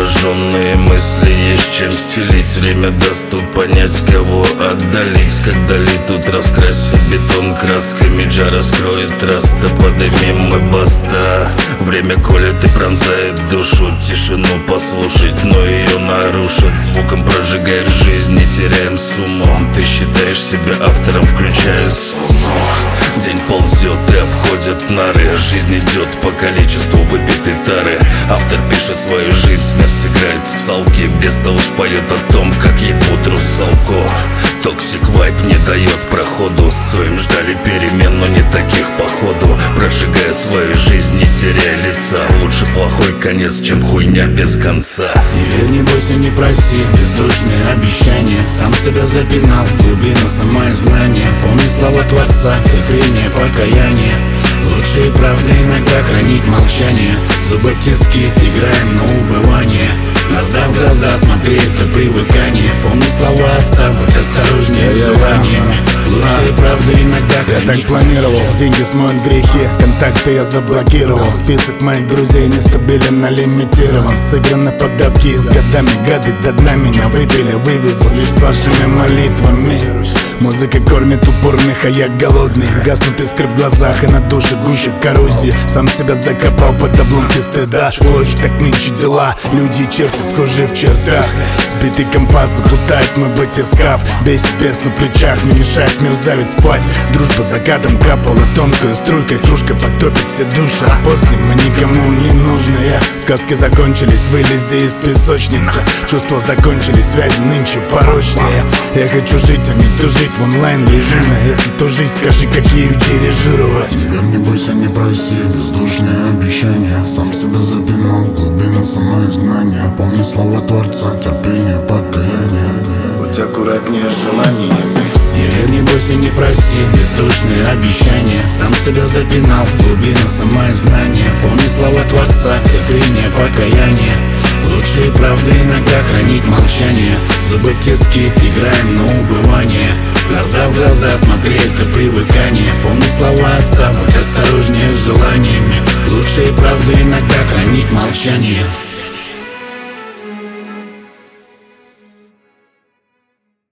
Прожженные мысли, есть чем стелить. Время даст тут понять, кого отдалить. Когда летут, раскрась бетон красками. Джа раскроет раста, подымем мы баста. Время колет и пронзает душу. Тишину послушать, но ее нарушит. Звуком прожигаем жизнь, не теряем сумму. Ты считаешь себя автором, включая сумму. День ползет и обходят нары. Жизнь идет по количеству выпитой тары. Автор пишет свою жизнь, смерть играет в салки. Бестолочь поет о том, как ебут русалку. Токсик вайп не дает проходу. Своим ждали перемен, но не таких походу. Прожигая свою жизнь, не теряя лица. Лучше плохой конец, чем хуйня без конца. Не верь, не бойся, не проси, бездушные обещания. Сам себя запинал, глубина самоизгнания. Помни слова Творца, терпение, покаяние. Лучшие правды иногда хранить молчание. Зубы в тиски, играем на убывание. Глаза в глаза, смотри, это привыкание. Помни слова отца, будь осторожнее с желаниями. Лучшие правды иногда хранить. Я так планировал, деньги смоют грехи, контакты я заблокировал. Список моих друзей нестабилен, налимитирован. Сыграны поддавки, с годами гады до дна меня выпили. Вывезу лишь с вашими молитвами. Музыка кормит упорных, а я голодный. Гаснут искры в глазах и на душе гуще коррозии. Сам себя закопал под обломки стыда. Плохи так нынче дела, люди и черти схожие в чертах. Сбитый компас заплутает мой батискаф. Бесит бес на плечах, не мешает мерзавец спать. Дружба закатом капала тонкой струйкой. Кружка потопит все души, а после мы никому не нужные. Сказки закончились, вылези из песочницы. Чувства закончились, связи нынче порочные. Я хочу жить, а не тужить в онлайн-режиме. Если то жизнь, скажи, какие дирижировать. Не верь, не бойся, не проси, бездушные обещания. Сам себя запинал, глубина самоизгнания. Помни слова Творца, терпение, покаяние. Будь аккуратнее с желаниями. Не верь, не бойся, не проси, бездушные обещания. Сам себя запинал, глубина самоизгнания. Помни слова Творца, терпение, покаяние. Лучшие правды иногда хранить молчание. Зубы в тиски, играем на убывание. Глаза в глаза, смотри, это привыкание. Помни слова отца, будь осторожнее с желаниями. Лучшие правды иногда хранить молчание.